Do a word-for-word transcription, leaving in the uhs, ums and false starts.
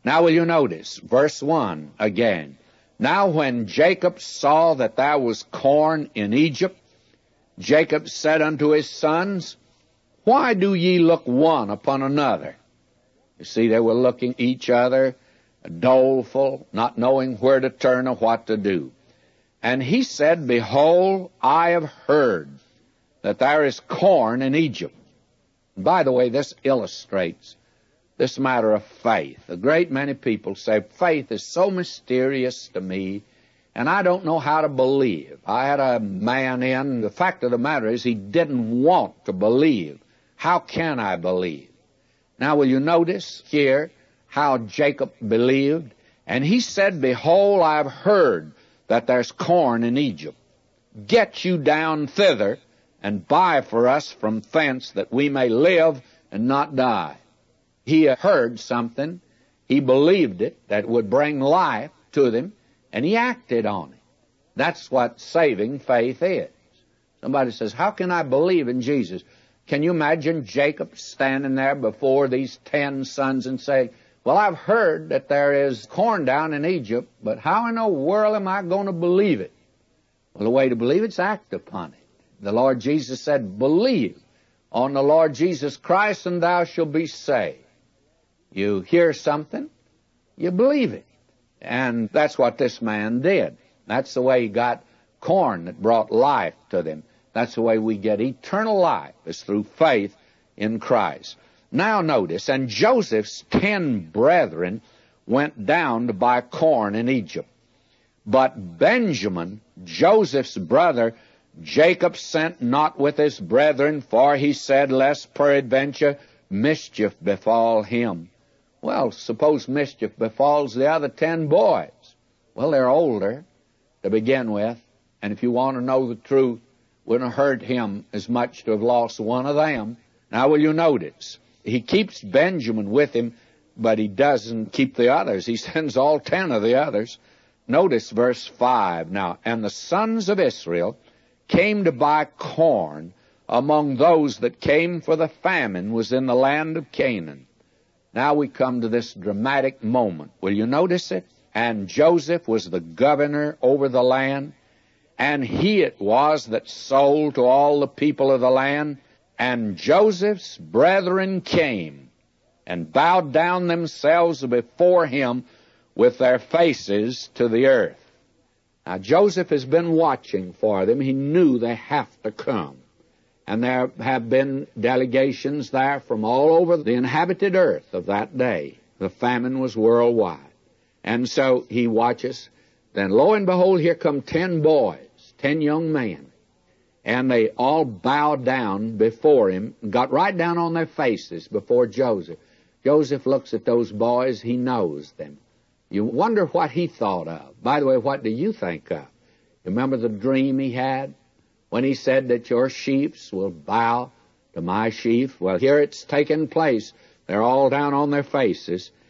Now will you notice, verse one again. Now when Jacob saw that there was corn in Egypt, Jacob said unto his sons, Why do ye look one upon another? You see, they were looking each other, doleful, not knowing where to turn or what to do. And he said, Behold, I have heard that there is corn in Egypt. And by the way, this illustrates this matter of faith. A great many people say, faith is so mysterious to me, and I don't know how to believe. I had a man in, the fact of the matter is he didn't want to believe. How can I believe? Now will you notice here how Jacob believed? And he said, Behold, I have heard that there's corn in Egypt. Get you down thither, and buy for us from thence, that we may live and not die. He heard something, he believed it, that would bring life to them, and he acted on it. That's what saving faith is. Somebody says, how can I believe in Jesus? Can you imagine Jacob standing there before these ten sons and saying, well, I've heard that there is corn down in Egypt, but how in the world am I going to believe it? Well, the way to believe it's act upon it. The Lord Jesus said, believe on the Lord Jesus Christ, and thou shalt be saved. You hear something, you believe it. And that's what this man did. That's the way he got corn that brought life to them. That's the way we get eternal life, is through faith in Christ. Now notice, and Joseph's ten brethren went down to buy corn in Egypt. But Benjamin, Joseph's brother, Jacob sent not with his brethren, for he said, lest peradventure mischief befall him. Well, suppose mischief befalls the other ten boys. Well, they're older to begin with, and if you want to know the truth, wouldn't have hurt him as much to have lost one of them. Now will you notice, he keeps Benjamin with him, but he doesn't keep the others. He sends all ten of the others. Notice verse five now. And the sons of Israel came to buy corn among those that came, for the famine was in the land of Canaan. Now we come to this dramatic moment. Will you notice it? And Joseph was the governor over the land, and he it was that sold to all the people of the land. And Joseph's brethren came and bowed down themselves before him with their faces to the earth. Now Joseph has been watching for them. He knew they have to come. And there have been delegations there from all over the inhabited earth of that day. The famine was worldwide. And so he watches. Then lo and behold, here come ten boys, ten young men. And they all bowed down before him, got right down on their faces before Joseph. Joseph looks at those boys. He knows them. You wonder what he thought of. By the way, what do you think of? You remember the dream he had when he said that your sheaves will bow to my sheaf? Well, here it's taken place. They're all down on their faces.